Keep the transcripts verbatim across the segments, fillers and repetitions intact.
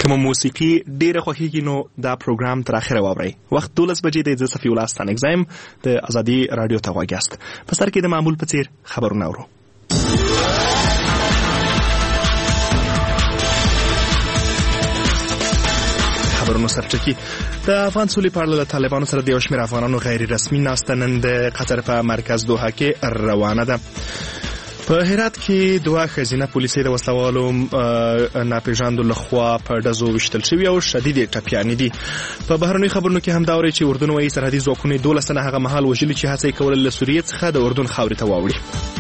کوم موسیقي ډیره خوښیږي نو دا پروګرام تر اخره واورئ. وخت دولس بجې دی. زه صفي الله ستانک زایم د ازادي رادیو ته غوږ یاست. په سر کې د معمول په څیر خبرونه اورو. خبرونو سرچکی د افغان سولې په اړه له طالبانو سره د یو شمېر افغانانو غیر رسمي ناسته نن د قطر په مرکز دوحه کې روانه ده. په هرات کې دوه ښځینه پولیسې د وسلوالو ناپېژاندو لخوا په ډزو ویشتل شوي او شدیدې ټپیانې دي. په بهرنیو خبرونو کې هم دا اورئ چې اردن وایي سرحدي ځواکونه دولس تنه هغه مهال وژلي چې هڅه یې کوله له سوریې څخه د اردن خاورې ته واوړي.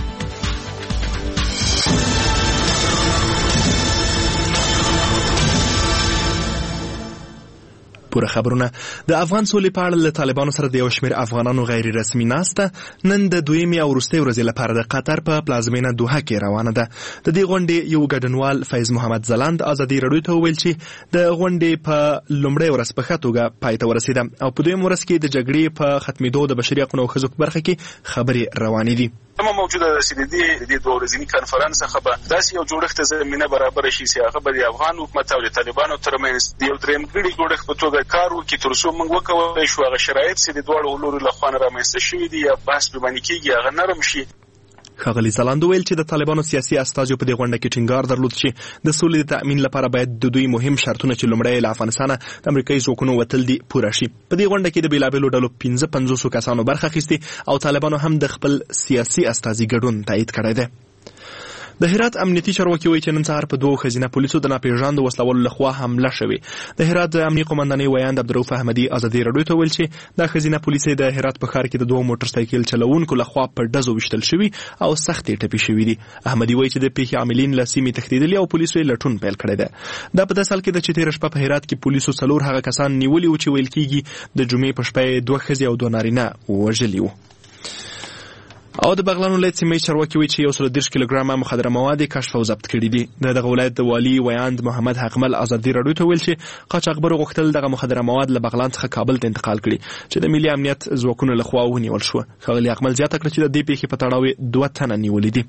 پوره خبرونه د افغان سولې په اړه له طالبانو سره د یو شمېر افغانانو غیر رسمي ناسته نن د دویمې او وروستۍ ورځې لپاره د قطر په پلازمینه دوحه کې روانه ده. د دې غونډې یو ګډونوال فیض محمد ځلاند ازادي راډیو ته وویل چې د غونډې په لومړۍ ورځ په ښه توګه پای ته ورسېده او په دویمه ورځ کې د جګړې په ختمېدو د بشري حقونو او ښځو په برخه کې خبرې روانې دي. اما موجوده د سیدي د دوه ورځني کانفرنس څخه به داسې یو جوړښت زمينه برابر شي چې هغه به د افغان حکومت او د طالبانو ترمنځ د یو درېمګړي جوړښت په توګه کار وکړي تر څو موږ وکولای شو هغه شرایط چې د دواړو لورو لخوا رامنځته شوي دي یا بحث به باندې کېږي هغه نرم شي. ښاغلي ځلاند ویل چې د طالبانو سیاسي استازو په دې غونډه کې ټینګار درلود چې د سولې د تأمین لپاره باید د دوی مهم شرطونه چې لومړی له افغانستانه د امریکایي ځواکونو وتل دي پوره شي. په دې غونډه کې د بېلابېلو ډلو پنځه پنځوسو کسانو برخه اخیستې او طالبانو هم د خپل سیاسي استازي ګډون تایید کړی دی. د هرات امنیتي چارواکي وایي چې نن سهار په دوو ښځینه پولیسو د ناپېژاندو وسلوالو لخوا حمله شوې. د هرات د امنیي قومندانۍ ویاند عبدالرؤف احمدي ازادي راډیو ته ویل چې دا ښځینه پولیسې د هرات په ښار کې د دوو موټر سایکل چلوونکو لخوا په ډزو ویشتل شوي او سختې ټپي شوي دي. احمدي وایي چې د پیښې عاملین له سیمې تښتېدلي او پولیسو یې لټون پیل کړی دی. دا په داسې حال کې ده چې تېره شپه په هرات کې پولیسو څلور هغه کسان نیولي وو چې ویل کېږي د جمعې په شپه یې دوه ښځې او دوه نارینه وژلي وو. او د بغلان ولایت سیمه چارواکي وایي چې یو سل دېرش کیلوګرامه مخدره مواد کشف او ضبط کړي دي. د دغه ولایت د والي ویاند محمد حقمل ازادي راډیو ته ویل چې قاچاقبرو غوښتل دغه مخدره مواد له بغلان څخه کابل ته انتقال کړي چې د ملي امنیت ځواکونو لخوا ونیول شو. ښاغلي حقمل زیاته کړه چې د دې پیښې په تړاو دوه تنه نیولي دي.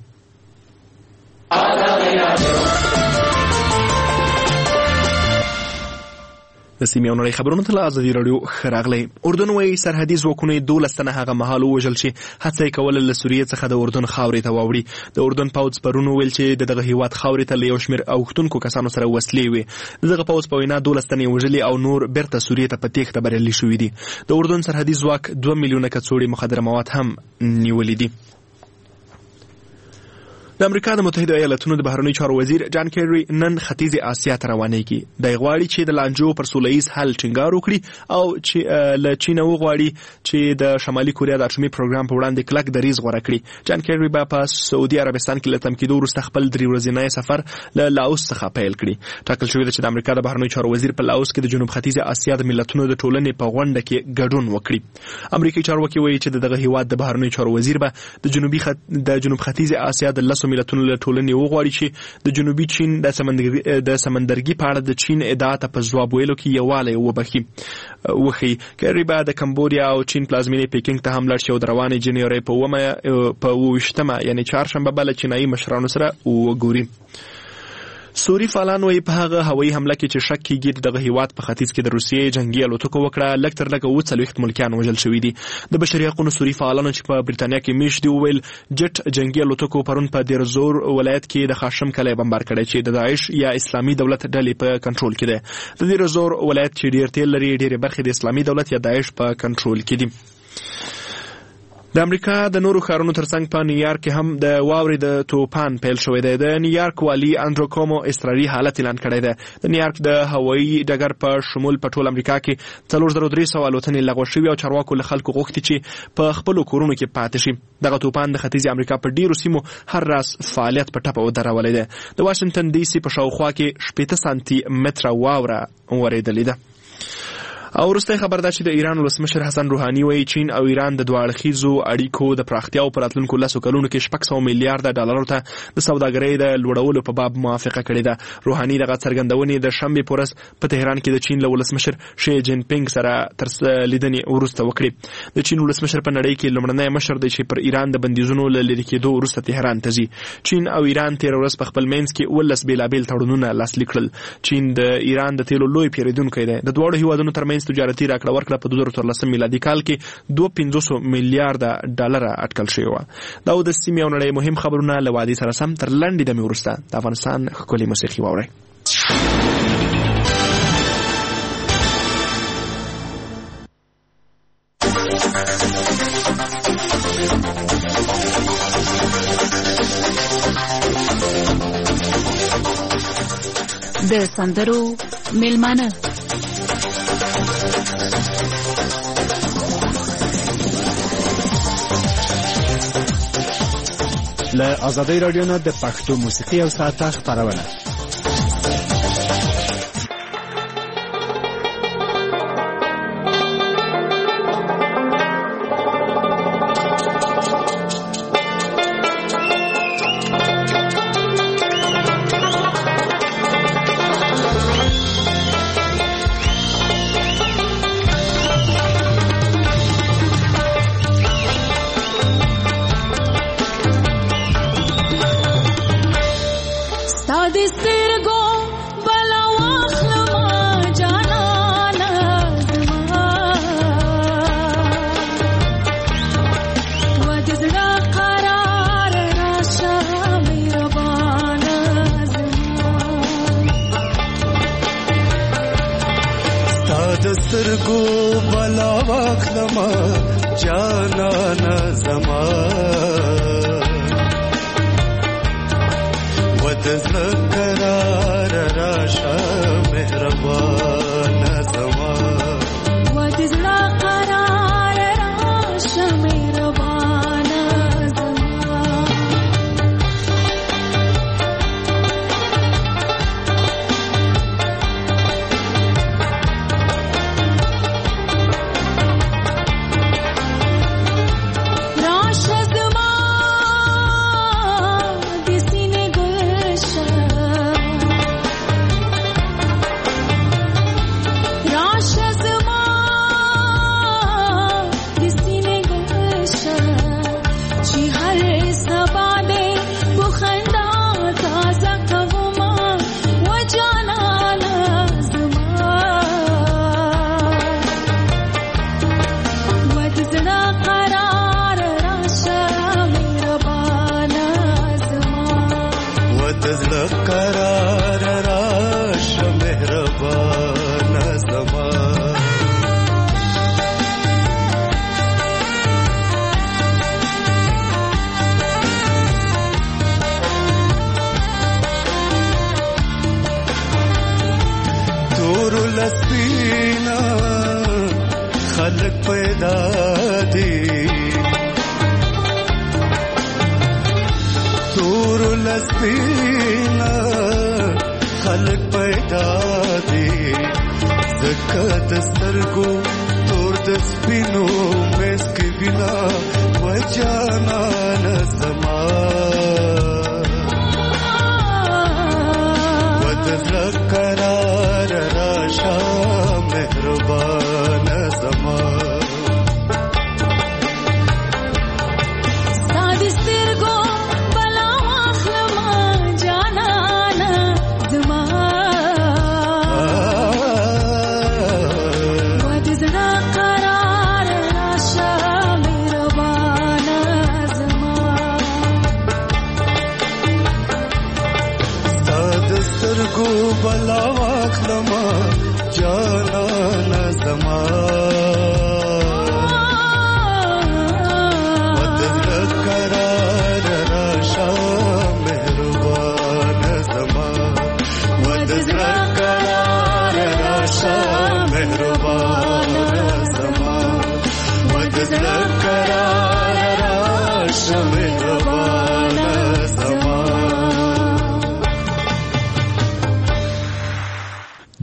د سیمې او نړۍ خبرونو ته له ازادي راډیو ښه راغلی. اردن وایي سرحدي ځواکونه یې دولس تنه هغه مهال ووژل چې هڅه یې کوله له سوریې څخه د اردن خاورې ته واوړي. د اردن پوځ پرون وویل چې د دغه هیواد خاورې ته له یو شمېر اوښتونکو کسانو سره وسلې وې. د دغه پوځ په وینا دولس تنې وژلي او نور بیرته سوریې ته په تېښته بریالي شوي دي. د اردن سرحدي ځواک دوه میلیونه کڅوړې مخدره مواد هم نیولي دي. د امریکا د متحده ایالاتونو د بهرنیو چارو وزیر جان کیری نن ختیځ اسیا ته روانېږي. دی غواړي چې د لانجو پر سوله ییز حل ټینګار وکړي او چې له چین وغواړي چې د شمالي کوریا د اټومي پروګرام په وړاندې کلک دریځ غوره کړي. جان کیری به په سعودي عربستان کې له تم کېدو وروسته خپل درې ورځنی سفر له لاوس څخه پیل کړي. ټاکل شوی ده چې د امریکا د بهرنیو چارو وزیر په لاوس کې د جنوب ختیځ اسیا د ملتونو د ټولنې په غونډه کې ګډون وکړي. امریکایي چارواکي وایي چې دغه هیواد د بهرنیو چارو وزیر به د جنوبي خط... د جنوب ختیځ اسیا د لسو ملتونو له ټولنې وغواړي چې د جنوبي چین د سمندرګي د سمندرګي په اړه د چین ادعا ته په ځواب ویلو کې یووالی وبخي وښي. کیری به د کمبودیا او چین پلازمینې پیکینګ ته هم لاړ شي او د روانې جنورۍ په اوومه په اووه ویشتمه یعنې چهارشنبه به له چینایي مشرانو سره وګوري. سوري فعالان وایي په هغه هوایي حمله کې چې شک کېږي د دغه هیواد په ختیځ کې د روسیې جنګي الوتکو وکړه لږ تر لږه اووه څلوېښت ملکیان وژل شوي دي. د بشري حقونو سوري فعالانو چې په بریتانیا کې میشت دي وویل جټ جنګي الوتکو پرون په دیر زور ولایت کې د خاشم کلی بمبار کړی چې د داعش یا اسلامي دولت ډلې په کنټرول کې دی. د دیر زور ولایت چې ډیر تیل لري ډېرې برخې د اسلامي دولت یا داعش په کنټرول کې دي. د امریکا د نورو ښارونو ترڅنګ په نیویارک کې هم د واورې د توپان پیل شوی دی. د نیویارک والي انډرو کومو اضطراري حالت اعلان کړی دی. د نیویارک د هوایي ډګر په شمول په ټول امریکا کې څلور زره درې سوه الوتنې لغوه شوي او چارواکو له خلکو غوښتي چې په خپلو کورونو کې پاتې شي. دغه توپان د ختیځې امریکا په ډیرو سیمو هر راز فعالیت په ټپه ودرولی دی. د واشنګټن ډي سي په شاوخوا کې شپېته سانتي متره واوره ورېدلې ده. او وروسته خبر ده چې د ایران ولسمشر حسن روحاني وایي چین او ایران د دوه اړخیزو اړیکو د پراختیا او راتلونکو لسو کلونو کې شپږ سوه میلیارډ ډالرو ته د سوداګرۍ د لوړولو په باب موافقه کړې ده. روحاني دغه څرګندونې د شنبې په ورځ په تهران کې د چین له ولسمشر شي جین پینګ سره تر لیدنې وروسته وکړې. د چین ولسمشر په نړۍ کې لومړنی مشر دی چې پر ایران د بندیزونو له لرې کېدو وروسته تهران ته ځي. چین او ایران تېره ورځ په خپل منځ کې اوولس بېلابېل تړونونه لاسلیک کړل. چین د ایران د تیلو لوی پیرودونکی دی. د دواړو هیوادونو ترمنځ تجارتي راکړه ورکړه په دوه زره څوارلسم میلادي کال کې دوه پنځوس میلیارډ ډالر اټکل شوی و. دا د سیمې او نړۍ مهم خبرونه له وادي سره سم تر لنډې دمې وروسته د افغانستان ښکلې موسیقي واورئ. د سندرو میلمانه له آزادۍ رادیو نه د پښتو موسیقي او ساعته خپرونه.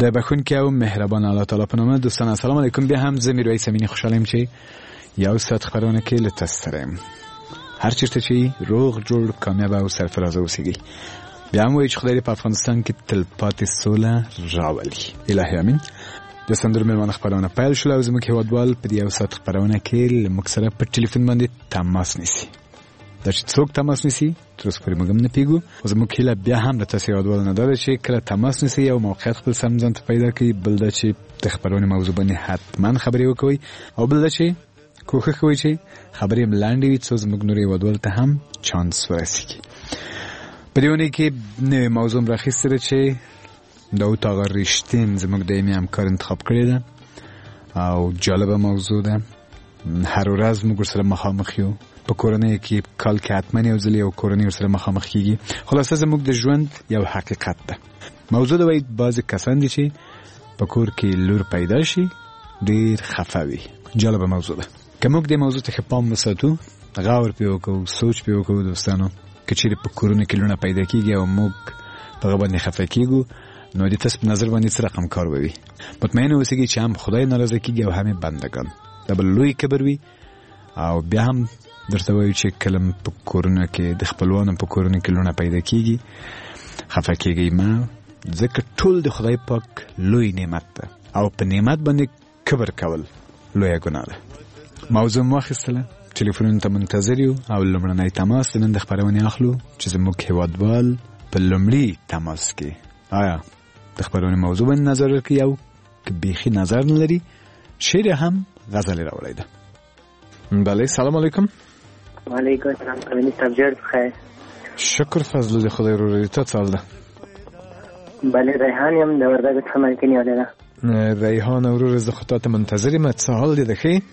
د بخونکي او مهربان الله تعالی په نامه. دوستان السلام علیکم. بیا هم زه میرویس امینی خوشحالم چې یو ساعت خبرونه کې له تاسو سره یم. هر چیرته چې روغ جوړ کامیاب او سرفراز اوسئ. بیا هم وایي چې خدای په افغانستان کې تلپاتې سوله راولي. الهي امین. د سندرو مېلمانه خبرونه پیل شول او زموږ هیوادوال په دې یو ساعت خبرونه کې له موږ سره په ټلیفون باندې تماس نیسي. دا چې څوک تماس نیسي تر اوسه پورې موږ هم نه پوهېږو. خو زموږ هیله بیا هم د تاسو هیوادوالو نه دا ده چې کله تماس نیسئ یو موقعیت خپل سم ځان ته پیدا کړئ. بل دا چې د خبرونې موضوع باندې حتما خبرې وکوئ او بل دا چې کوښښ کوئ چې خبرې هم لنډې وي څو زموږ نورو هیوادوالو ته هم چانس ورسیږي. په دې اونۍ کې نوې موضوع م راخیستې ده چې داود آقا ریشتین زموږ دایمي همکار انتخاب کړې ده او جالبه موضوع ده. هر ورځ موږ ورسره مخامخ یو. په کورنۍ کې کال کې حتما یو ځل یو کورنۍ ورسره مخامخ کېږي. خلاصه زموږ د ژوند یو حقیقت ده. موضوع ده وایي بعضې کسان دي چې په کور کې لور پیدا شي ډېر خفه وي. جالبه موضوع ده. که موږ دې موضوع ته ښه پام وساتو، غور پرې وکړو، سوچ پرې وکړو دوستانو، که چېرې په کورونو کې لورونه پیدا کېږي او موږ په هغه باندې خفه کېږو نو د تاسو په نظر باندې څه رقم کار به وي؟ مطمئن اوسئ چې هم خدای ناراضه کېږي او هم بندگان. دا به لوی کبر وي. او بیا هم درته وایو چې کله په کورونو کې د خپلوانو په کورونو کې لورونه پیدا کېږي خفه کېږئ مه، ځکه ټول د خدای پاک لوی نعمت ده او په نعمت باندې کبر کول لویه ګناه ده. موضوع مو واخیستله، ټلیفونونو ته منتظر یو او لومړنی تماس د نن د خپرونې اخلو چې زموږ هیوادوال په لومړي تماس کې آیا د خبرونې موضوع باندې نظر ورکړي او که بیخي نظر نه لري شعر هم غزل راوړی ده. بله سلام علیکم. وعلیکم السلام. کلینی صاحب جوړ بخیر. شکر فضل دې خدای رو تا څه حال ده؟ بله ریحان یم د وردګو څخه ملکینې اولیده. ریحان ورور زه خو تا ته منتظر یم. څه حال دی د ښې؟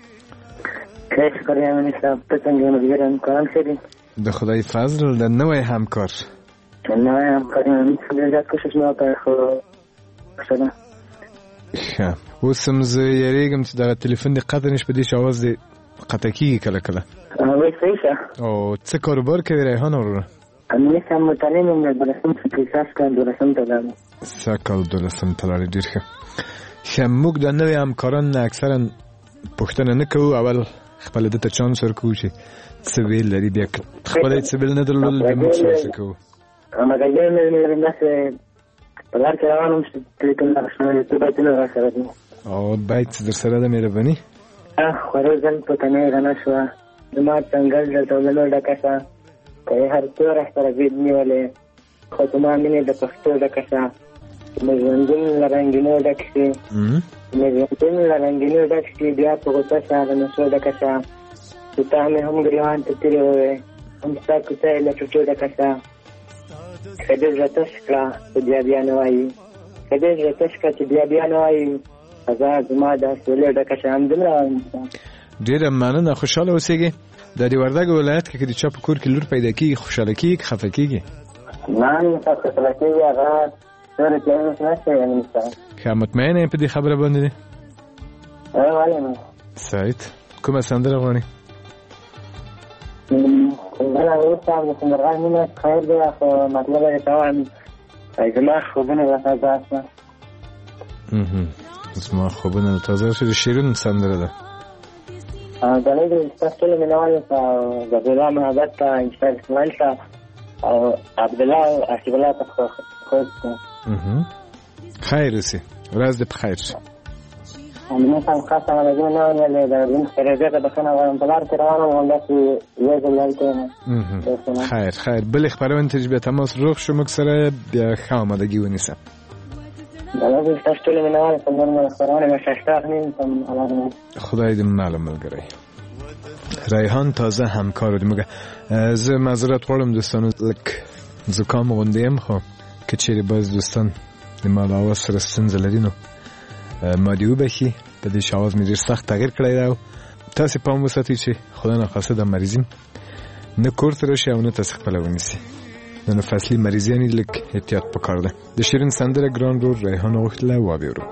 ښه شکر یم کلینی صاحب. ته څنګه یې ملګري همکاران ښه دي؟ د خدای فضل د نوی همکار نوی همکار یم ډېر زیات کوشش مې وکړی خو ښه ده. ښه اوس هم زه یېرېږم چې دغه تلیفون دې قطع نه شي په دې چې اواز دې قطع کېږي کله کله. وایي صحیح شه. او څه کاروبار کوي ریحان وروره؟ کلینی صاحب متعلم یم د دولسم څخه احساس کال دولسم ته لاړم. سږ کال دولسم ته لاړې. ډېر ښه. ښه موږ د نوي همکاران نه اکثرا پوښتنه نه کوو، اول خپله ده ته چانس ورکوو چې څه ویل لري، بیا که خپله یې څه ویل نه درلودل بیا موږ څه کوو. مګر مې داسې په لار کې روان وم چې ټلیفون راغی څه بیتونه راسره دي. او بیت در سره ده مهرباني؟ خورو ځل پوتنۍ رڼه شوه زما څنګل د ټولنو ډکه شه که یې هر څو راسره بید نیولې خو زما مینې د پښتو ډکه شه مې ژوندون له رنګینو ډک شي مې ژوندون له رنګینو ډک شي بیا په غوسه شه د نشو ډکه شه چې تا مې هم ګریوان ته تېرې ووې هم ستا کوڅه یې له ټوټو ډکه شه ښه دې زړه تش کړه چې بیا بیا نه وایي ښه دې زړه تش کړه چې بیا بیا نه وایي فضا زما د سولې ډکه شه. همدومره وایم. ډېره مننه. خوشحاله اوسېږي. د دې وردګو ولایت کې که د چا په کور کې لور پیدا کېږي خوشحاله کېږي که خفه کېږي؟ نه خوشحاله کېږي. هغه ډېره چانس نشته یعنې صاحب. ښه مطمئنه یې په دې خبره باندې دی؟ ولې نه. سعید کومه سندره غواړې؟ سندره اوس صاحب د سندرغاړ مینه خیر دی خو مطلب یې ته وایم زما خوبونه راته داسه زما خوبونه تازه شو. د شیرین سندره ده. دلې د تاسو ټول مینوال ته د عبدالله محبت ته انشاء اسماعیل ته او عبدالله او عقیب الله ته خوښ ده. خیر اوسې. ورځ دې په خیر شه. همدې سم خاصه ملګري نه ولې د روم سرېږه ته بخښنه غواړم په لار کې روان وم همداسې یو ځل دلته یم. خیر خیر. بلې خپرونې ته چې بیا تماس روغ شو موږ سره بیا ښه آمادګي ونیسه. تاسو ټول مینوال په نورمال خبرونه مشاشته اخلیم تم علامه. خدای دې معلوم ملګری. ریحان تازه همکار دی. موږ زه معذرت غواړم دوستانو لک زکام غوندې یم خو که چیرې باز دوستان د ما د اواز سره ستونزه لري نو ما دې وبښي. په دې چې اواز مې ډېر سخت تغییر کړی دی او تاسې پام وساتئ چې خدای ناخواسته دا مریضیم نه کور ته راشي او نه تاسې خپله ونیسي. د فصلي مریضیانې لږ احتیاط پکار ده. د شیرین سندره ګران رور ریحان غوښتله واورو.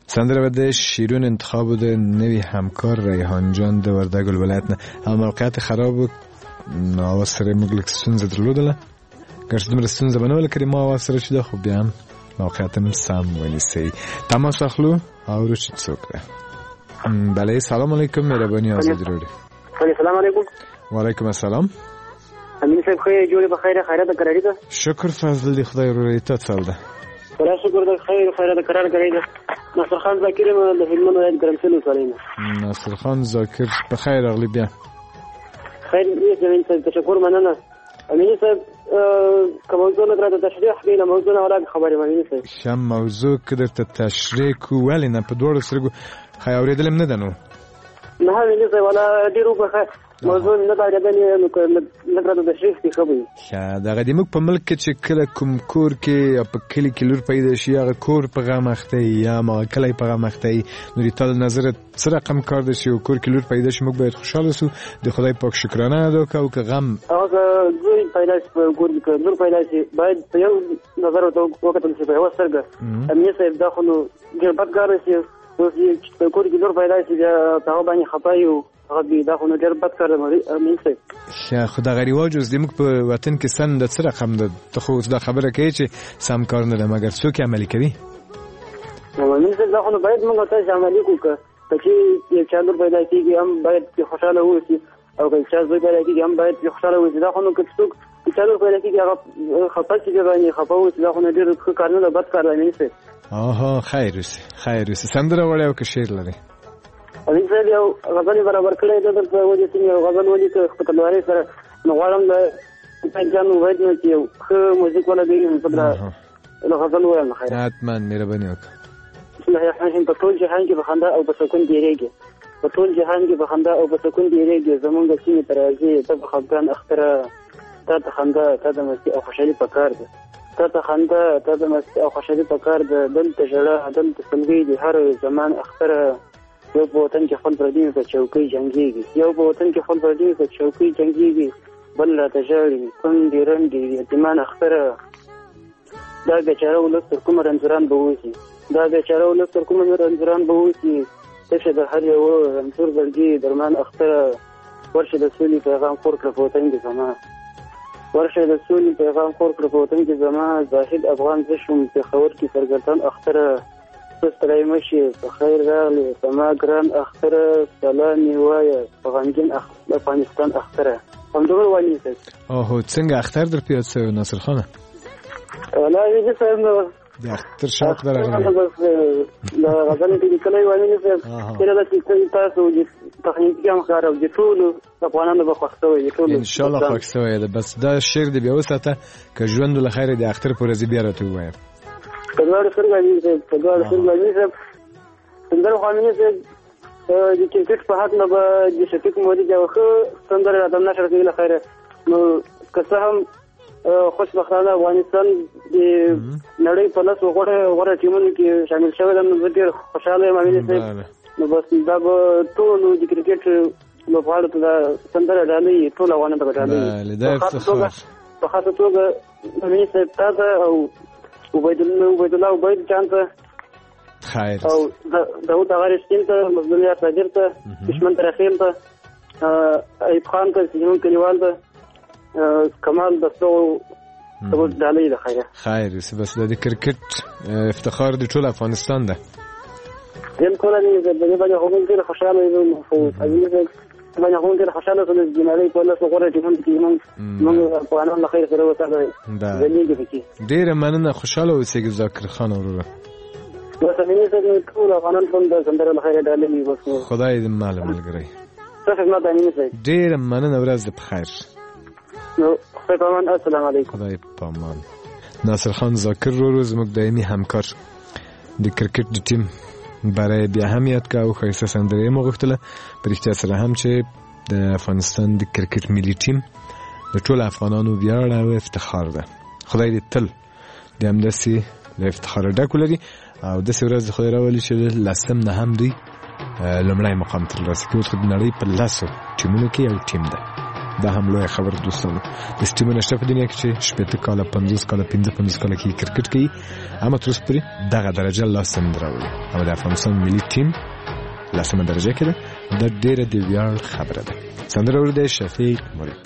سندره به د شیرون انتخاب د نوی همکار ریحان جان د وردګ ولایت نه او موقعیت خراب نو سره موږ لیک ستونزه درلودله ګرځ دومره ستونزه بنول کړي ما واسره چې د خو بیا هم موقعیت هم سم ونیسي تماس اخلو او رشید څوک ده بله سلام علیکم مهربانی آزاد روډ السلام علیکم وعلیکم السلام امین صاحب خیر جوړه په خیره خیرات قراری ده شکر فضل دی خدای رو ایت څل ده خدا شکر ده خیر خیرات قرار قراری ده ناصر خان ذاکر له هلمند ولایت ګرمسل سلیمه ناصر خان ذاکر په خیر اغلی بیا خیر دې امین صاحب تشکر مننه امین صاحب کومه نه درته تشریح کړم موضوع نه ولا خبرې مې صاحب شم موضوع کده ته تشریح کوول نه په دوړو سره خای اوریدل نه دنو نه هغه څه ولا ډیرو په موضوع نه دا غوډنې نو درته تشریح کی خبرې ښه دا غدیمک په ملک چې کله کوم کور کې په کلی کې لور پیدا شي هغه کور په غمخته یا ما کلی په غمخته نو ریتل نظر سره رقم کار دي چې کور کې لور پیدا شي موږ باید خوشاله سو د خدای پاک شکرانه ادا کوو که غم هغه دوی پیدا شي کور کې لور پیدا شي باید یو نظر وکړل شي په وسرګه امنیت صاحب دا خو نو ډېر بدګار شي چې کور کې لور پیدا شي دا باندې خپایو غبي دا خو نو ډېر بد کار دی امین صاحب ښه خدای غری واجوز دمک په وطن کې سن د سره رقم ده ته خو دا خبره کوي چې سم کار نه مګر څوک عملي کوي امین صاحب دا خو نو باید موږ ته عملي کوو چې یو چالو پیدا کیږي هم باید خوشاله ووسی او که چا زوی پیدا کیږي هم باید خوشاله ووسی دا خو نو که څوک چالو پیدا کیږي هغه خپل چې باندې خپاوسی دا خو نو ډېر ښه کار نه ده بد کار دی امین صاحب آها خیر اوسې خیر اوسې سندره وړه او که شعر لري امین صاحب یو غزل برابر کړی ده درته وجه چې یو غزل ولیکه په کلوارۍ سره نو غواړم د جان وحید نه چې یو ښه موزیک ولګوي نو غزل ووایم خیر حتما مهرباني وکړه بسم الله الرحمن الرحیم په ټول جهان کې په خندا او په سکون تېرېږي په ټول جهان کې په خندا او په سکون تېرېږي زمونږ سیمې ته راځي ته په خفګان اختره تا ته خندا تا ته مستي او خوشحالي پکار ده تا ته خندا تا ته مستي او خوشحالي پکار ده دلته ژړا دلته سلګۍ د هر زمان اختره یو په وطن کې خپل پردي په چوکۍ جنګېږي یو په وطن کې خپل پردي په چوکۍ جنګېږي بل راته ژاړي کونډې رنډې یتیمان اختره دا بیچاره ولس تر کومه رنځوران به اوسي دا بیچاره ولس تر کومه رنځوران به اوسي تشه د هر یو رنځور زړګي درمان اختره ورشه د سولې پیغام خور کړه په وطن کې زما ورشه د سولې پیغام خور کړه په وطن کې زما زاهد افغان زه شوم پېښور کې سرګردان اختره ستړی مشي په خیر راغلی زما ګران اختره سلام یې وایه په غمګین افغانستان اختره همدغه وایي اوهو څنګه اختر در پیاد شوی ناصر خانه والله دې صاحب نو د اختر شوق درغلی دا غزل کې کله وایي صاحب کله چې تاسو د تخنیکي هم کار او د ټول افغانانو په خوښته وي ټول ان شاء الله خوښته وي بس دا شعر دی بیا وساته که ژوند له خیر د اختر پر ورځ بیا راته وایم کډوال سرګانی صاحب کډوال سرګانی صاحب څنګه خوانې صاحب د کرکټ په حق نه به د شفیق مودي دا خو څنګه راته نشر کوي له خیره نو که څه هم خوشبختانه افغانستان د نړۍ په لاس وغوړه غوړه ټیمونو کې شامل شوی دی نو ډېر خوشاله یم امین صاحب نو بس دا به ټول د کرکټ لوبغاړو ته څنګه ډالۍ ټول افغانان ته ډالۍ په خاصه توګه امین صاحب تاسو او عبید الله عبید الله عبید جان ته خیر او داوود اغارشتین ته مظلوم یار صادر ته دشمن ترخیم ته ایوب خان ته سیمون کلیوال ته کمال دستو ته ډالۍ ده خیر خیر بس د کرکټ افتخار د ټول افغانستان ده زم کوله دې د دې باندې هغوی ډېر خوشاله یم خو عزیز باندې هغوی ډېر خوشاله سول د نړۍ په لاس غوړه ټیمونو کې موږ موږ په انان خیر سره وساته زميږ کې ډېر مننه خوشاله اوسئ ذاکر خان وروره بس امین صاحب ټول افغانان په دې سندره له خیره ډالۍ بس خدای دې مال ملګری څه خدمت امین صاحب ډېر مننه ورځ په خیر نو خدای پامان السلام علیکم خدای پامان ناصر خان ذاکر وروره زموږ دایمي همکار د کرکټ د ټیم برای بیا هم یاد کا او خیسته سندره مو غوښتله پرشته سره هم چې د افغانستان د کرکټ ملي ټیم د ټول افغانانو ویاړ او افتخار ده خدای دې تل د همداسې له افتخار ډک ولري او داسې ورځ خدای راولي چې لسم نه هم دوی لومړی مقام ترلاسه کړي د نړۍ په لسو ټیمونو کې یو ټیم ده دا هم لویه خبره دوستانو. د سټیمونه شته په دنیا کې چې شپېته کاله پنځوس کاله پنځه پنځوس کاله کې کرکټ کوي، اما تر اوسه پورې دغه درجه لاسته نه راوړي او د افغانستان ملي ټیم لسمه درجه کې ده. دا ډېره د ویاړ خبره ده. سندره اورېده شفیق مرید.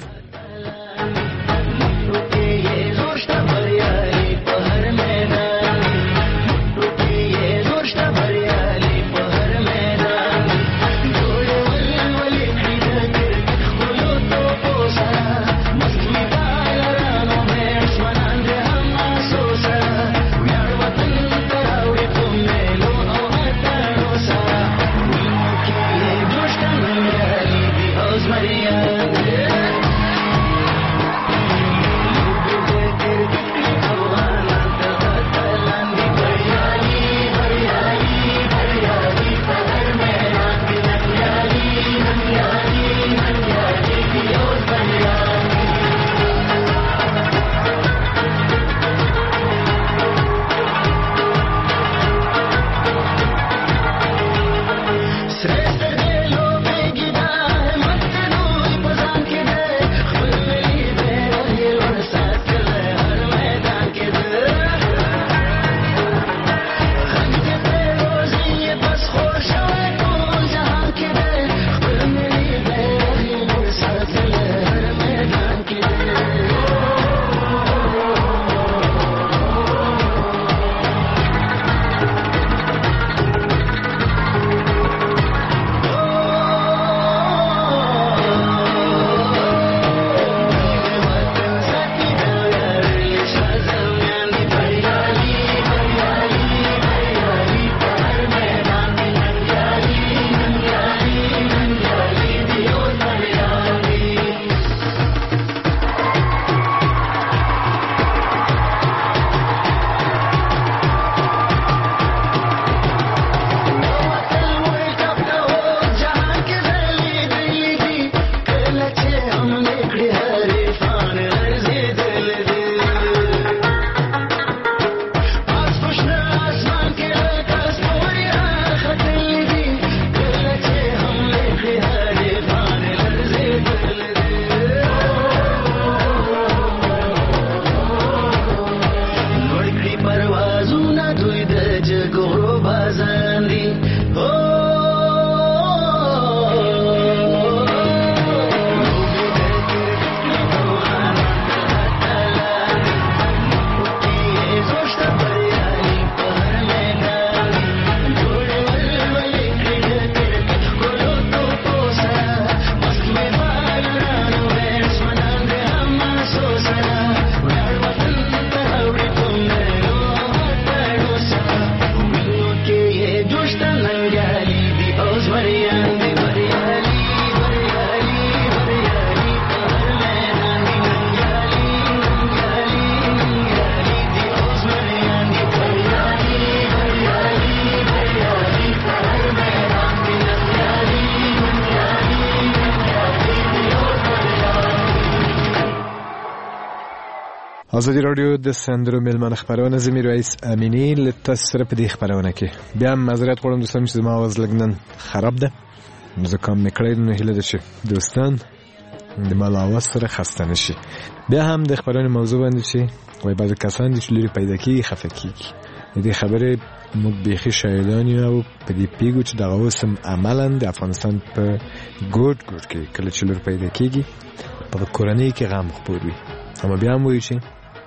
ازادي رادیو د سندرو میلمانه خبرونه زمیر رئیس امینی لتاسو سره په دې خبرونه کې بیا هم معذرت غواړم دوستان چې زما आवाज لګنن خراب ده زکام میکړی نه هله ده چې دوستان د مال आवाज سره خسته نشي. بیا هم د خبرونه موضوع باندې چې وای بعض کسان چې لري پیدا کیږي خفه کیږي دې خبره موږ بيخي شایدان یو په دې پیګو چې دغه وسم عملاً د افغانستان په ګوټ ګوټ کې کله چې لري پیدا کیږي په کورنۍ کې غم خپور وي. اما بیا هم وایي چې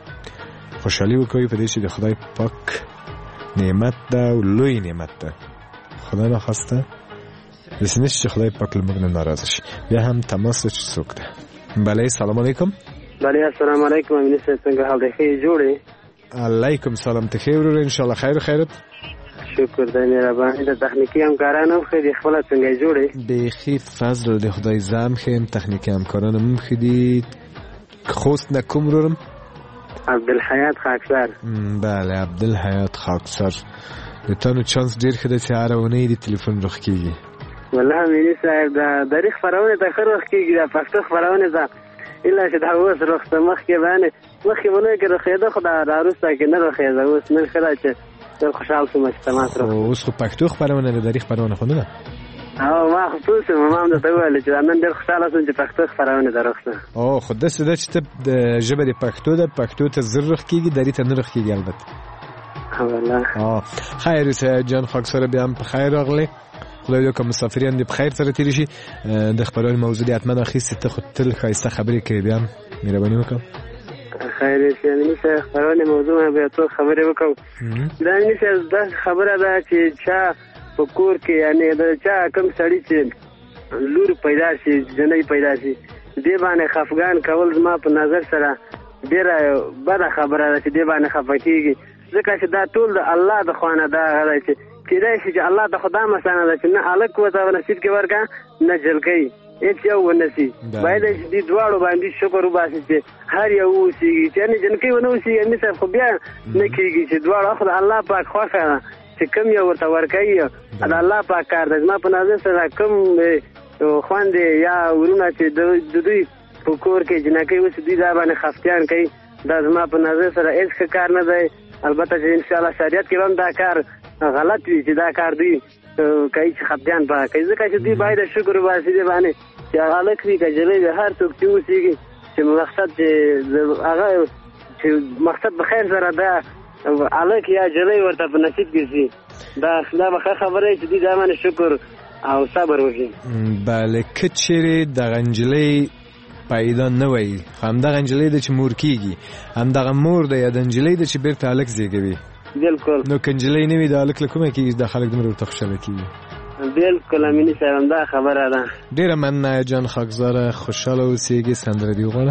خوشحالي وکوي په دې چې د خدای پاک نعمت ده او لوی نعمت ده. خدای نه خواسته داسې نشي چې خدای پاک له موږ نه ناراضه شي. بیا هم تماس چې څوک ده. بله سلام علیکم. بله السلام علیکم امین صاحب څنګه حال دی ښه جوړې؟ علیکم سلام ته ښه ورور ان شاء الله خیر خیرت. شکر دی مهرباني د تخنیکی همکارانو هم ښه دي خپله څنګه جوړې؟ بیخي فضل د خدای زم ښه یم تخنیکی همکاران هم ښه دي. خوست نه کوم ورورم؟ عبدالحیات خاکسر. بله عبدالحیات خاکسر د تانو چانس ډیر ښه دی چې هره اونۍ د تلیفون رخ کېږي. والله امیني صاحب د تاریخ خپرونې ته ښه رخ کېږي د پښتو خپرونې ته الا چې دا اوس رخصته مخکې باندې مخکې به نه کې رخېده خو دا راوروسته کې نه رخېده اوس نن ښه ده چې ډېر خوشحال شوم چې تماس رخ. اوس خو پښتو خپرونه ده دري خپرونه خو نه ده. او ما خصوصا ما هم ته ویل چې نن ډېر خوشاله شوم چې پښتو خبرونه درخصه او خو د څه چې ته د ژبه د پښتو د پښتو ته زرخ کیږي درې ته نرخ کیږي البته والله اه خیر سه جان خاکسار بیا هم په خیر راغلی خدای دې کوم مسافرین دې په خیر سره تیر شي د خبرونو موضوع دې اتمنه اخیسته ته خو تل خایسته خبرې کوي بیا مهرباني وکړه خیر شي یعنی څه خبرونه موضوع به څه خبرې وکړو دا نه څه د خبره ده چې چا په کور کې یعنی دا چا کوم سړی چې لور پیدا شي جنې پیدا شي دې باندې خفګان کول زما په نظر سره ډیره بده خبره ده چې دې باندې خفه کیږي ځکه چې دا ټول د الله د خوانه دا غواړي چې کله چې الله د خدا مسانه ده چې نه الک وته نصیب کې ورکا نه جلګي هیڅ یو ونسي باید دې دواړو باندې شکر وباسي چې هر یو وسیږي چې نه جنکی ونه وسیږي نه څه خو بیا نه کیږي چې دواړو خدای الله پاک خوښه چې کوم یو ورته ورکایي دا الله پاک کار ده زما په نظر سره کوم خواندې یا ورونه چې د دوی په کور کې جنکی وسې دي دا باندې خفتیان کوي دا زما په نظر سره هیڅ کار نه دی البته چې ان شاء الله شریعت کې هم دا کار غلط وي چې دا کار دی کوي چې خفتیان پا کوي ځکه چې دوی باید شکر وباسي دی باندې چې هغه لکوي که جلې هر څوک چې اوسېږي چې مقصد چې هغه چې مقصد په خیر سره دا الک یا جلې ورته په نصیب کړي دا دا به خبره چې دوی دا باندې شکر او صبر وکړي بله که چیرې دغه نجلۍ پیدا نه وي همدغه نجلۍ ده چې مور کیږي همدغه مور ده یا د نجلۍ ده چې بیرته هلک زیږوي بالکل نو که نجلۍ نه وي د هلک له کومه کېږي د خلک دومره ورته خوشحاله کېږي بالکل امیني صاحب همدا خبره ده ډېره مننه جان خاکزاره خوشحاله اوسېږي سندره دې وغواړه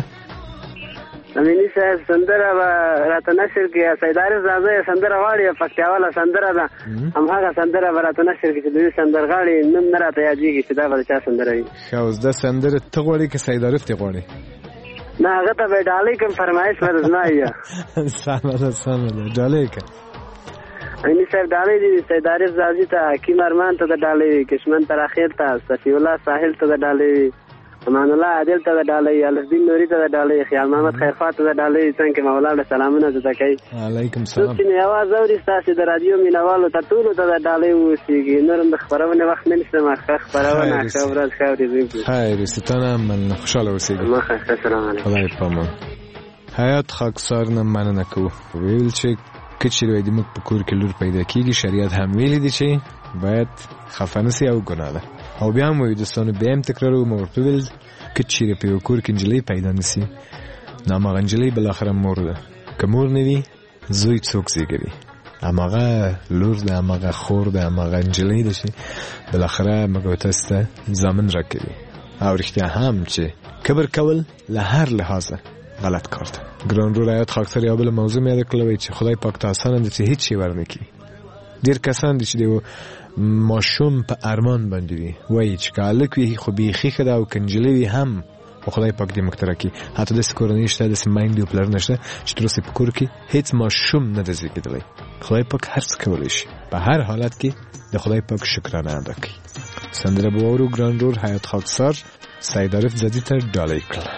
امیني صاحب سندره به راته نشر کې سیداري زازه سندره غواړي پکتیاواله سندره ده همهغه سندره به راته نشر کې چې دوی سندرغاړي نوم نه راته یادېږي چې دا به چا سندره وي ښه اوس دا سندره ته غواړې که سیدارف دې غواړې نه هغه ته به ډالۍ کوم فرمایش به زما یې سمه ده سمه ده ډالۍ که امیني صاحب ډالۍ دي سیدارف زازي ته حکیم ارمان ته د ډالۍ کشمن تراخیر ته صفی الله ساحل ته د ډالۍ امان الله عادل ته د ډالۍ الفدین نوري ته د ډالۍ خیال محمد خیرخوا ته د ډالۍ څنګه مولا له سلامونه زده کوي علیکم سلام چې आवाज اوري تاسو د رادیو مینوالو ته ټول ته د ډالۍ وسیږي نورم د خبرونه وخت نه نشته ما خبرونه خبرات خاوري زی خیر ستانه من خوشاله اوسېږم ما السلام علیکم خدای پامان حیات خاکسار نه مننه کوو ویل چې کچې وای د موږ په کور کې لور پیدا کیږي شریعت هم ویلي دي چې باید خفه نسي او ګناه ده او بیا هم وایي دوستانو بیا هم تکرارو ما ورته ویل که چیرې په یو کور کې نجلۍ پیدا نسي نو هماغه نجلۍ بالاخره مور ده که مور نه وي زوی څوک زیږوي هماغه لور ده هماغه خور ده هماغه نجلۍ ده چې بالاخره موږ تاسو ته ضامن راکوي او رښتیا هم چې کبر کول له هر لحاظه غلط کار ده ګران رو حیات خاکسار یو بل موضوع مې یاد کړل چې خدای پاک ته آسانه ده چې هیڅ شی ورنکړي ډېر کسان دي چې د ماشوم په ارمان باندې وي وایي چې که هلک وي خو بیخي ښه ده او که نجلۍ وي هم خو خدای پاک دې موږ ته راکړي حتی داسې کورنۍ شته داسې میندې او پلرونه شته چې تر اوسه په کور کې هیڅ ماشوم نه ده زېږېدلی خدای پاک هر څه کولی شي په هر حالت کې د خدای پاک شکرانه ادا کړي سندره به واورو ګران رور حیات خاکسار سید عارف زدي ته ډالۍ کړله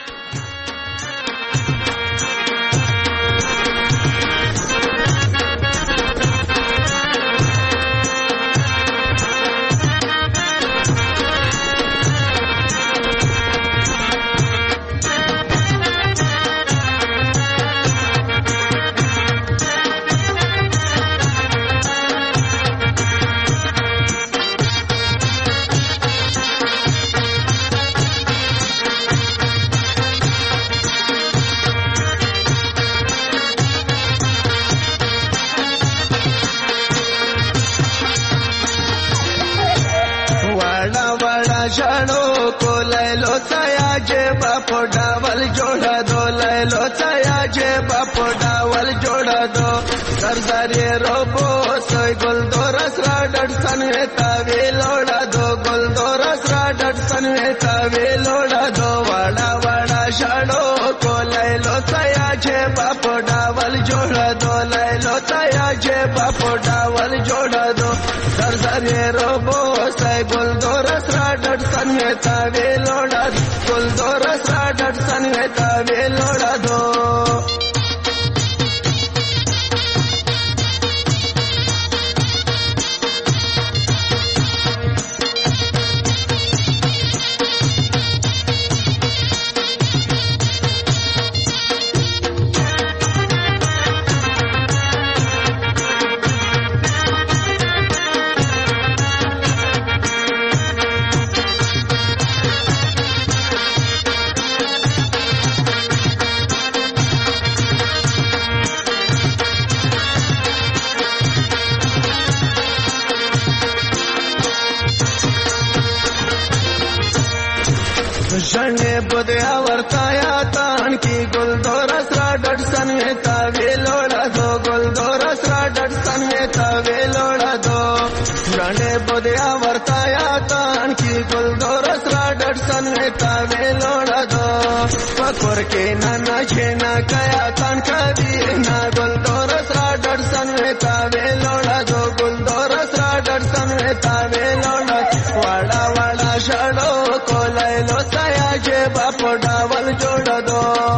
सरदारे रोबो सोई गुलदोरस रा डटसन है तावे लोड़ा दो गुलदोरस रा डटसन है तावे लोड़ा दो वाड़ा वाड़ा शाड़ो को लैलो तया छे बापो डावल जोड़ा दो लैलो तया छे बापो डावल जोड़ा दो सरदारे रोबो सोई गुलदोरस रा डटसन है तावे लोड़ा गुलदोरस रा डटसन है तावे लोड़ा दो ژوندې بدیا ورته یاتان کی ګل دورس را ډډ سن تا ویلوړه دو ګل دورس را ډډ سن تا ویلوړه دو ژوندې بدیا ورته یاتان کی ګل دورس را ډډ سن تا ویلوړه دو پکور کې نه نه چینا کیا تان کدی نه ګل دورس را ډډ سن تا ویلوړه دو ګل دورس را ډډ سن تا ویلوړه وړا وړا شړو کولای لو سیا چې باپ ډاول جوړ دو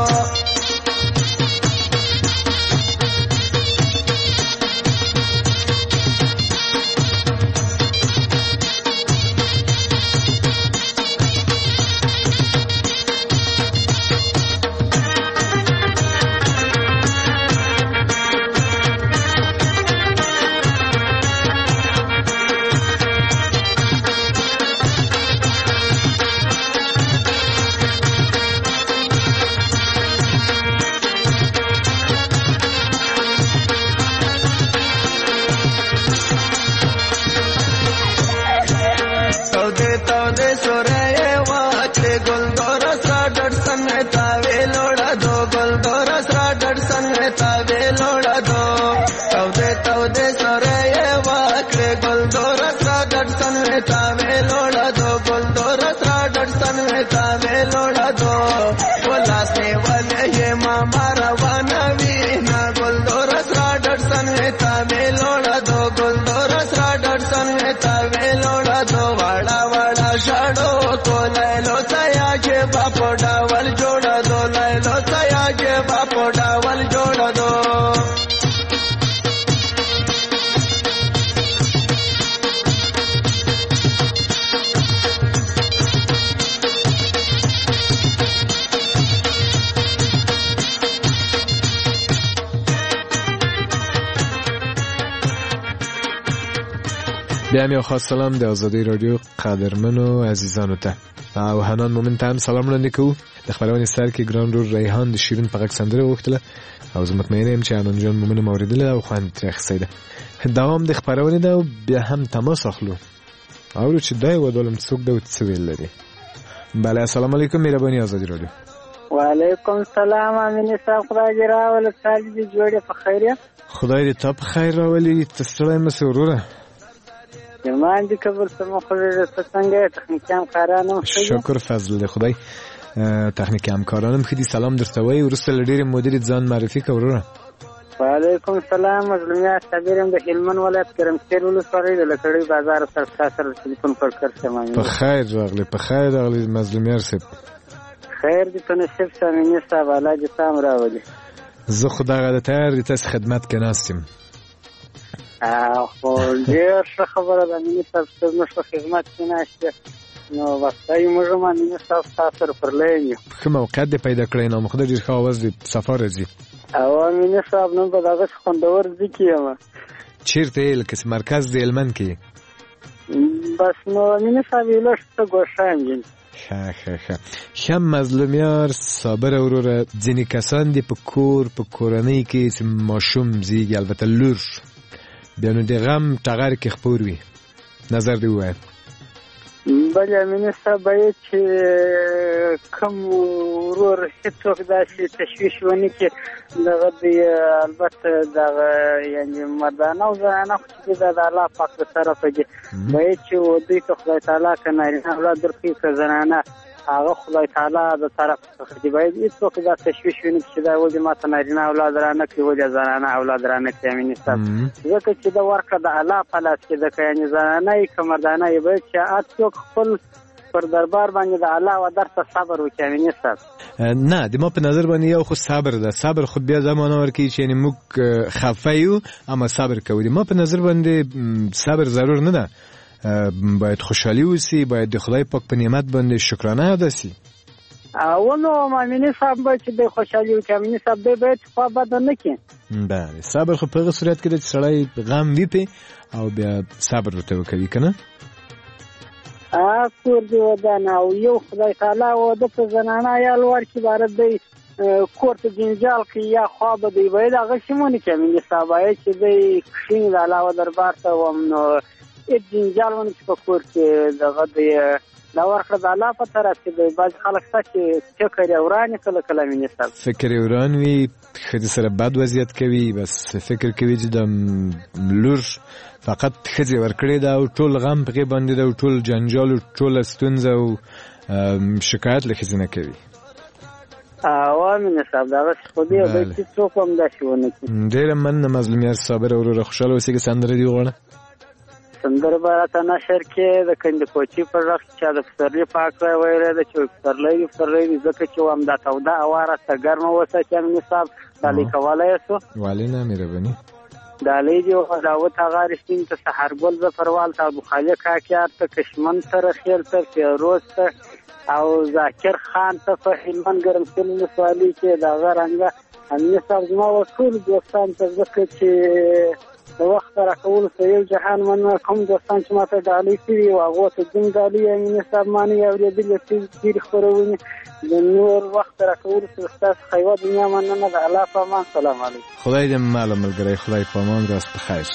بیا یو خاص سلام د آزادۍ رادیو قدرمنو عزیزانو ته او حنان مومن ته هم سلام وړاندې کوو. د خبرونې سر کې ګران رور ریحان د شیرین په غږ سندره وغوښتله او زه مطمئنه یم چې حنان جان مومن هم اورېدله او خوند ترې اخیستی ده. دوام د خپرونې ده او بیا هم تماس اخلو اورو چې دا یو ډول څوک ده او څه ویل لري. بله السلام علیکم مهرباني آزادۍ رادیو. وعلیکم سلام امین صاحب خدای دې راولي سالي دې جوړې په خیر یې. خدای دې تا په خیر راولي. ته ستړی مه سې وروره. جمان دي کبر سمو خلل څنګه تخنیکی همکارانو شکر فضل دی خدای. تخنیکی همکارانم خدي سلام درته وای ورسته لډیر مدیر ځان معرفي کوره. وعلیکم السلام مظلومیت صابرم د هلمند ولایت کرمسیر ولسوالۍ د لکړی بازار سره سره ټلیفون پر کړم. په خیر راغلی په خیر راغلی مظلومیت صاحب. خیر دې په نصیب سامینه صاحب الله دې سم راولي. زه خدای غته تیار دي تاسو خدمت کې ناستم. خو ډېر ښه خبره ده مینې صاحب ته زموږ په خدمت کې ناشته نو وختای موږ هم مینې صاحب تاسو سره پر لین یو. ښه موقعیت دې پیدا کړی نو خدای ډېر ښه اواز دې سفر راځي. او مینې صاحب نن په دغه خوندور ځای کې یم. چېرته یې لکه مرکز د هلمند کې؟ بس نو مینې صاحب یې لږ څه ګوښه یم. ښه ښه ښه ښه مظلومیار صابره وروره ځینې کسان دي په کور په کورنۍ کې چې ماشوم زیږي البته لور بیا نو د غم ټغر کې خپور وي. نظر دی ووایه. بله مینې صاحب باید چې کوم ورور هېڅوک داسې تشویش ونه کړي دغه د البته دغه یعنې مردانه او زنانه خو چې دا د الله پاک د طرفه دي باید چې دوی ته خدای تعالی که نارینه اولاد درکړي که زنانه هغه خدای تعالی د طرف څخه دي. باید هېڅوک دا تشویش ونه کړي چې دا ولې ماته نارینه اولاد رانه کړي ولې زنانه اولاد رانه کړي امینې صاحب. ځکه چې دا ورکړه د الله په لاس کې ده که یعنې زنانه یې که مردانه یې باید چې هر څوک خپل پر دربار باندې د الله و درته صبر وکړي امینې صاحب. نه د ما په نظر باندې یو خو صبر ده. صبر خو بیا دا معنی ورکوي چې یعنې موږ خفه یو اما صبر کوو. د ما په نظر باندې صبر ضرور نه ده. باید خوشحالي وسی باید د خدای پاک په نعمت باندې شکرانه ادا سي. او نو امینې صاحب باید چې د خوشحالي وکړي امینې صاحب دی باید خوا بده نه کړي. بله صبر خو په هغه صورت کې ده چې سړی غم ویپي او بیا صبر ورته وکوي که نه. کور دې ودانه او یو خدای تعالی واده په زنانه یا لوړ کې باره دی کور ته جنجال کوي یا خوا به دی باید هغه شی مونې کړي امینې صاحب باید چې دی کښېني د الله و دربار ته وم نو هېڅ جنجال ونه چې په کور کې دغه دی دا ورکړه د الله په طرف کې دی. بعض خلک شته چې فکر یې وران وي، کله کله مینې صاحب فکر یې وران وي، ښځې سره بد وضعیت کوي، بس فکر کوي چې د لور فقط ښځې ورکړې ده او ټول غم پکې باندې ده او ټول جنجال او ټوله ستونزه او شکایت له ښځې نه کوي. او مینې صاحب دغسې خو دی او دی چې څوک هم داسې ونه کړي. ډېره مننه مظلوم یار صابره وروره، خوشحاله اوسېږه. سندره دې وغواړه. سندره به راته نشر کې د کندکوچي په غږ چې چا د پسرلي پاک رای ویلی ده چې پسرلی وي پسرلی وي، ځکه چې وایم دا توده هوا راته ګرمه وساتي. امینې صاحب ډالۍ کولی یې سو؟ ولې نه، مهرباني. ډالۍ دې داود هغه رښتین ته، سحرګل ظفروال ته، ابوخالق کاکیار ته، کشمن ته، رخیل ته، فیروز ته او ذاکر خان ته په هلمند ګرمسیر ولسوالۍ کې د هغه رنګه. امینې صاحب زما و ټول دوستان ته ځکه چې د وخت راکولو سره یو جهان مننه. کوم دوستان چې ما ته ډالۍ کړي وو هغو ته دوم ډالۍ. امینې صاحب ما نه یې اورېدلې تېرې خپرونې د نور وخت راکولو سره ستاسو څخه یوه دنیا مننه. د الله په امان. سلام علیکم. خدای دې ماله ملګری، خدای په امان، راست په خیر.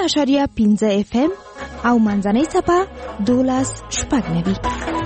اشاریه پنځه اف ام او منځنۍ څپه دولس شپږ نوي.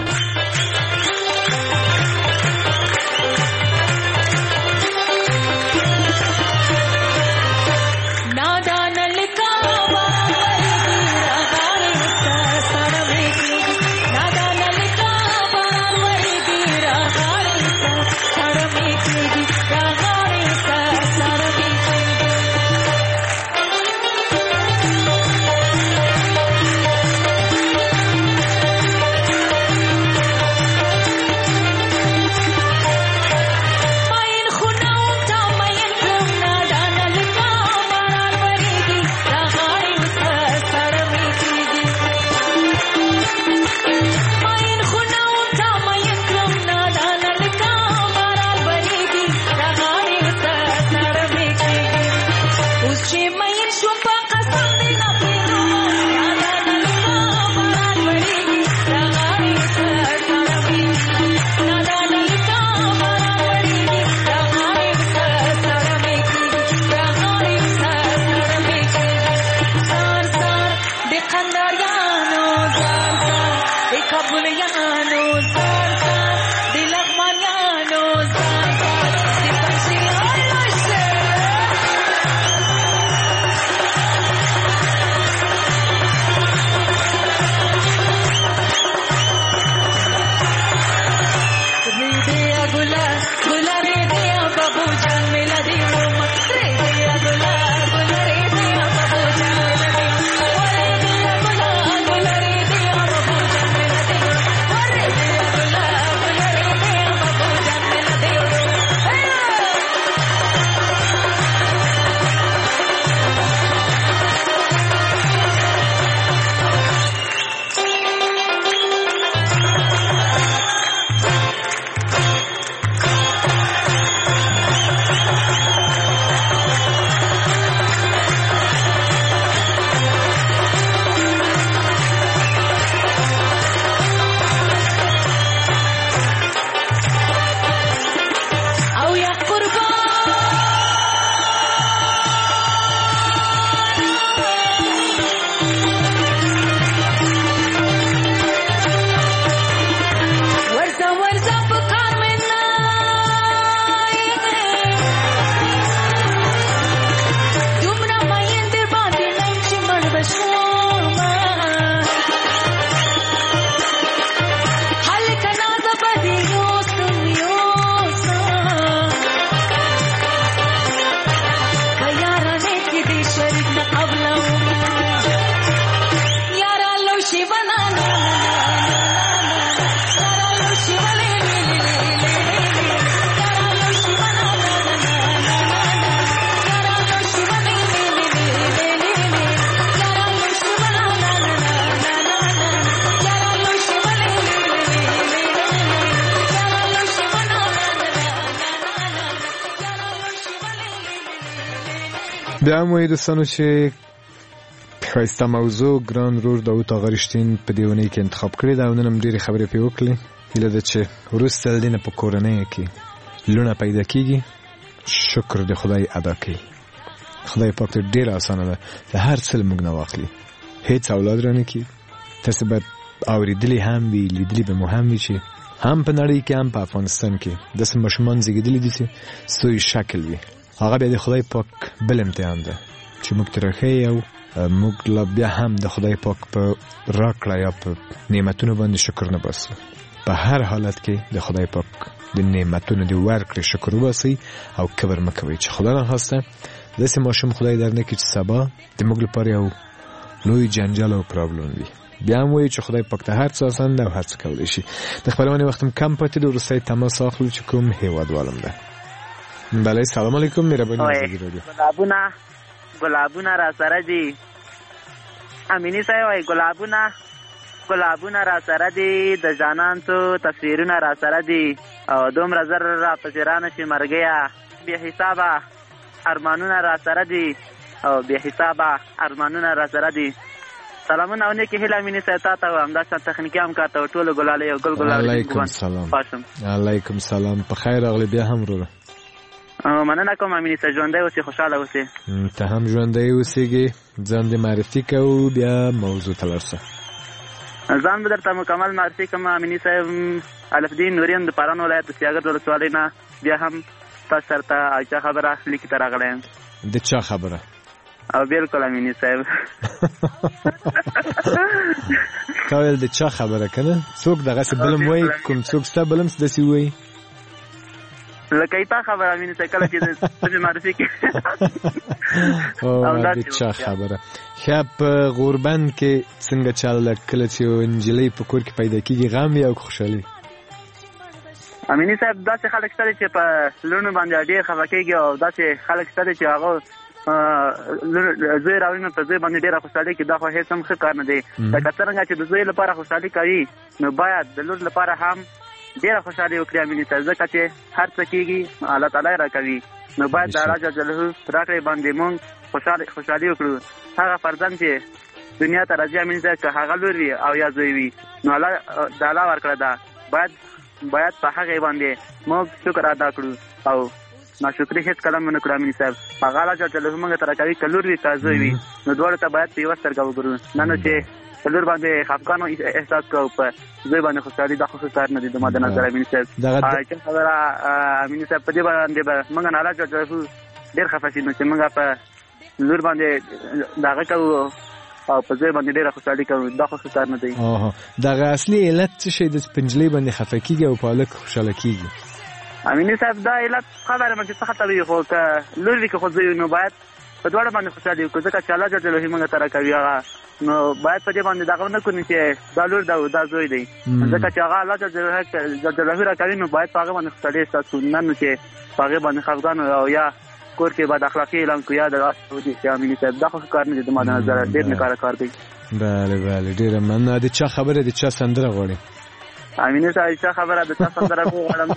بیا هم وایي دوستانو چې ښایسته موضوع ګران ورور داود آغا رښتین په دې اونۍ کې انتخاب کړې ده او نن هم ډېرې خبرې پرې وکړلې. هیله ده چې وروسته له دې نه په کورنیو کې لوڼه پیدا کېږي شکر د خدای ادا کوي. خدای پاک ته ډېره اسانه ده د هر څه له موږ نه واخلي. هېڅ اولاد رانه کړي. تاسې باید اورېدلي هم وي لیدلي به مو هم وي چې هم په نړۍ کې هم په افغانستان کې داسې ماشومان زېږېدلي دي چې ستوري شکل وي. هغه بیا د خدای پاک بل امتحان ده چې موږ ترې ښیي او موږ لا بیا هم د خدای پاک په راکړه یا په نعمتونو باندې شکر نه باسو. په هر حالت کې د خدای پاک د نعمتونو د ورکړې شکر وباسئ او کبر مه کوئ چې خدای ناخواسته داسې ماشوم خدای درنه کړي چې سبا د موږ لپاره یو لوی جنجال او پرابلم وي. بیا هم وایي چې خدای پاک ته هر څه اسان ده او هر څه کولی شي. د خپرونې وخت هم کم پاتې دی. وروستی تماس اخلو چې کوم هیوادوالم ده. بله سلام علیکم مهرباني وکړئ. ګلابونه ګلابونه را سره دي امینی صاحب وایي ګلابونه ګلابونه را سره دي د جانان څو تصویرونه را سره دي او دومره زر را پسې رانه شي مرګیه بې حسابه ارمانونه را سره دي او بې حسابه ارمانونه را سره دي. سلامونه او نیکې هیله امینی صاحب تا ته او همداسې تخنیکي همکار ته ټولو ګلالۍ او ګل ګلالۍ علیکم سلام. علیکم سلام. په خیر راغلی بیا هم وروره. مننه کوم امیني صاحب، ژوندی اوسې، خوشحاله اوسې. ته هم ژوندی اوسېږې. ځان دې معرفي کوو بیا موضوع ته لاړ شه. ځان به درته مکمل معرفي کوم امیني صاحب. الفدین نوري یم د پاران ولایت د سیاګر ولسوالۍ نه. بیا هم تاسو سره ته چا خبره لیکي ته راغلی یم. د چا خبره؟ او بالکل امیني صاحب. تا ویل د چا خبره که نه؟ څوک دغسې بلم وایي؟ کوم څوک ستا بلم داسې وایي؟ لکه ای تا خبره امیني صاحب، کله چې د معرفي کې او د چا خبره. ښه، په غوربند کې څنګه چل کله چې یو نجلۍ په کور کې پیدا کېږي، غم وي او خوشحالي؟ امیني صاحب داسې خلک شته چې په لوڼو باندې ډېر خفه کېږي، او داسې خلک شته چې هغه زوی راوړي نو په زوی باندې ډېره خوشحالي کوي. دا خو هېڅ هم ښه کار نه دی. لکه څرنګه چې د زوی لپاره خوشحالي کوي، نو باید د لور لپاره هم ډېره خوشحالي وکړي امیني صاحب، ځکه چې هر څه کېږي الله تعالی را کوي. نو باید د الله جل جلاله راکړې باندې مونږ خوشحالي وکړو. هغه فرزند چې دنیا ته راځي امیني صاحب، که هغه لور وي او یا زوی وي، نو الله د الله ورکړه ده. باید باید په هغې باندې موږ شکر ادا کړو او ناشکري هېڅ کله ونه کړو امیني صاحب. هغه الله جل جلاله موږ ته راکوي، که لور وي که زوی وي، نو دواړو ته باید په یوه سترګه وګورو. نه نو چې په لور باندې خفګان احساس کوو، په زوی باندې خوشحالي، دا خو ښه کار نه دی د ما د نظر امیني صاحب. چې خبره امیني صاحب په دې باندې به موږ نه الله جل جلاله ډېر خفه شي، نو چې موږ په لور باندې دغه کوو او په زوی باندې ډېره خوشحالي کوو، دا خو ښه کار نه دی. دغه اصلي علت څه شی د په نجلۍ باندې خفه کېږي او په هلک خوشحاله کېږي؟ امیني صاحب دا علت خبره مې چې څه خطر وي، خو که لور وي که خو زوی وي، نو باید په دواړه باندې خوشحالي وکړو، ځکه چې الله جل جلاله موږ ته راکوي هغه. نو باید په دې باندې دغه ونه کړو چې دا لور ده او دا زوی دی، ځکه چې هغه الله جل جلاله راکوي، نو باید په هغه باندې خوشحالي احساس کړو، نه نو چې په هغې باندې خفګان او یا کور کې بد اخلاقي اعلان کړو یا د امیني صاحب. دا خو کار نه دی د ما د نظره، ډېر نکاره کار دی. بله بله، ډېره مننه. د چا خبره، د چا سندره غواړې؟ امیني صاحب چا خبره، د چا سندره غواړم؟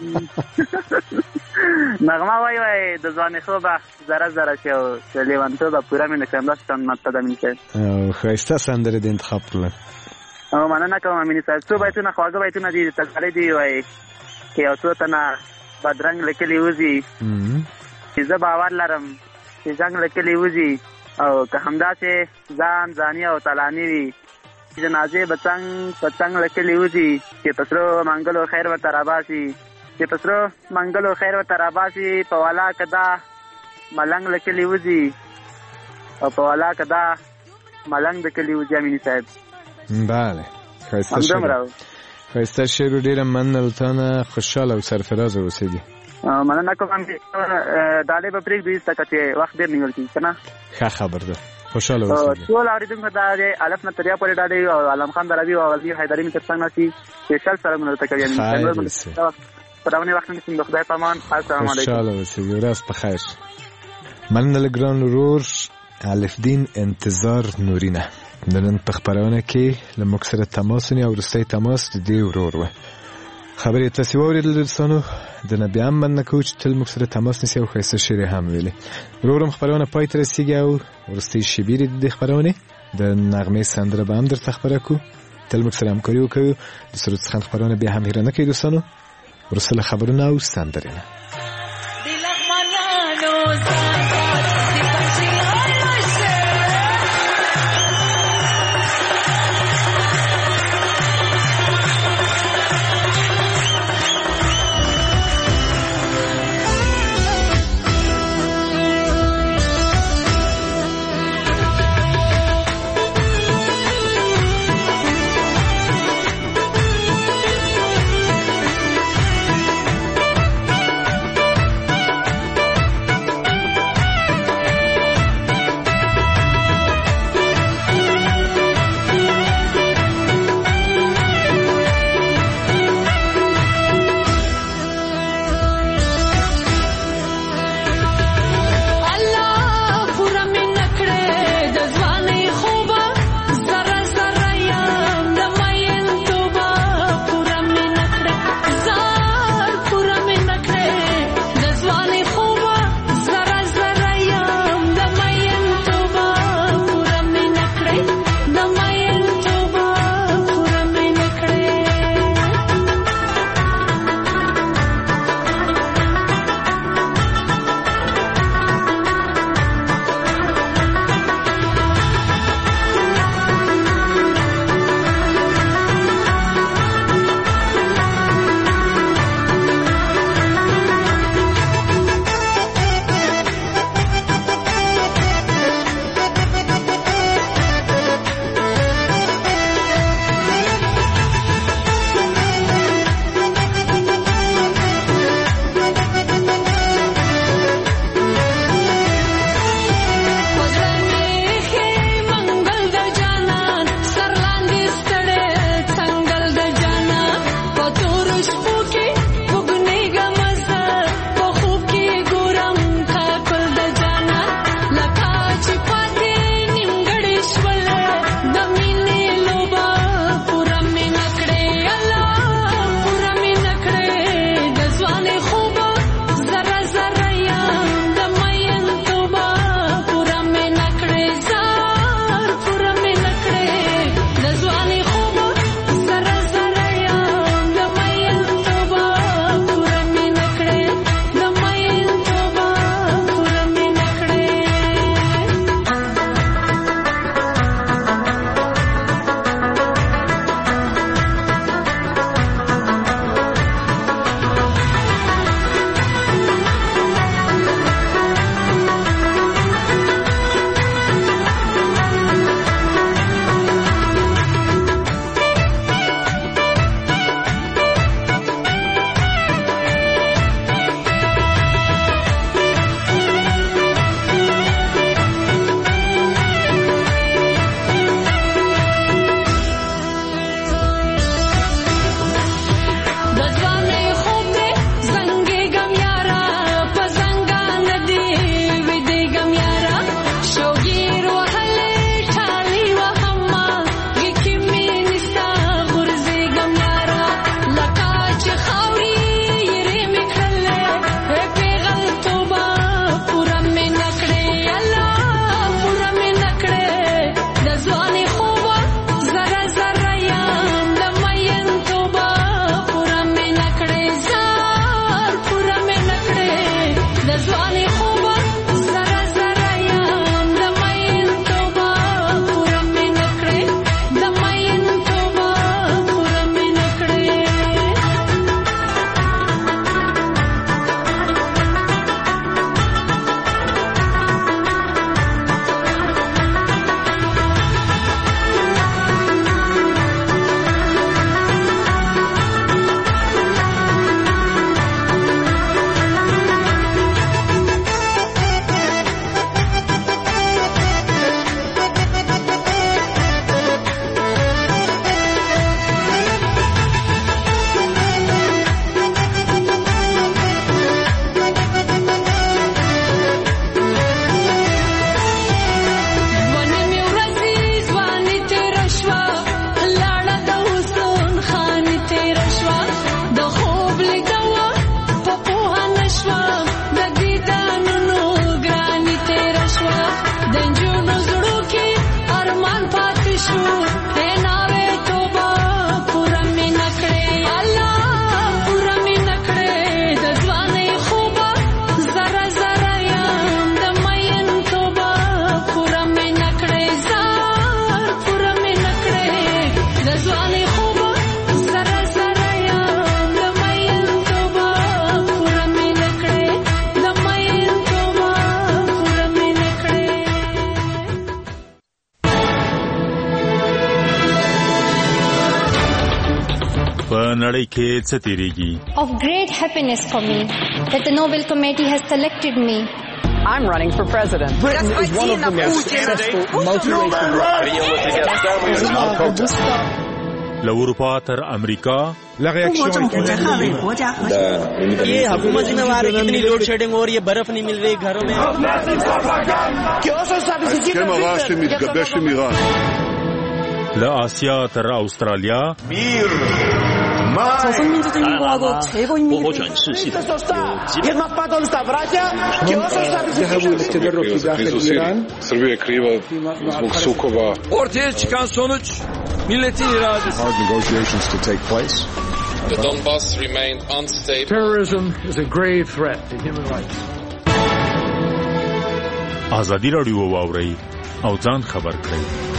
نغمه وای وای د ځوانۍ خوبه زره زره چې او د لیونتوبه پوره مې نه کړم، داسې سندره ده امیني صاحب. او ښایسته سندرې دې انتخاب کړله. او مننه کوم امیني صاحب. څو بیتونه خواږه بیتونه دي، تکړه دي. وایي چې یو څو تنه بدرنګ لیکلي وځي چې زه باور لرم چې زنګ لیکلي وځي، او که همداسې ځان ځاني او تلاني وي، جنازې به څنګ په څنګ لیکلي وځي چې په سرو منګلو خیر ورته راباسي، چې په سرو منګلو خیر ورته راباسي، په والا که دا ملنګ لیکلي وځي، او په والا که دا ملنګ د کلي وځي امیني صاحب. بله، ښایسته شعر، ښایسته شعر. ډېره مننه له تا نه، خوشحاله او سرفرازه اوسېږي. مننه کوم. ډالۍ به پرېږدو ځکه چې وخت ډېر نیول کېږي که نه؟ ښه خبر ده، خوشحاله اوسېږي. ټول اورېدونکو ته د الف نه تر یا پورې ډالۍ او علم خان دروي او غزني حیدري مې تر څنګ ناستي سپېشل سره مو درته کوي. په دغونې وخت کې د خدای په امان. السلام علیکم. خوشحاله اوسېږي، ورځ په خیر. مننه له ګران ورور الفدین انتظار نورینه. د نن په خپرونه کې له موږ سره تماس ونیو، او وروستی تماس د دې ورور و. خبرې تاسې واورېدل دوستانو، د نه بیا هم مننه کوو چې تل موږ سره تماس نیسي او ښایسته شعر یې هم ویلې. ورور هم خپرونه پای ته رسېږي او وروستۍ شېبې د دې خپرونې د نغمې سندره به هم درته خپره کړو. تل موږ سره همکاري وکوو. د سرود څخه خپرونه بیا هم هېره نه کوي دوستانو، وروسته له خبرونه او سندرې نه. نړۍ کې څه تیریږي. Of great happiness for me that the Nobel Committee has selected me. I'm running for president. Britain is one of the most successful multiracial. له اروپا تر امریکا ये हुकूमत जिम्मेवार है कितनी लोड शेडिंग हो रही है, बर्फ नहीं मिल रही घरों में. له آسیا تر استرالیا 조선민주주의공화국 최고입니다. Ortaya çıkan sonuç milletin iradesi. Hard negotiations to take place. The Donbass remained unstable. Terrorism is a grave threat to human rights. ازادي راډیو واورئ او ځان خبر کړئ.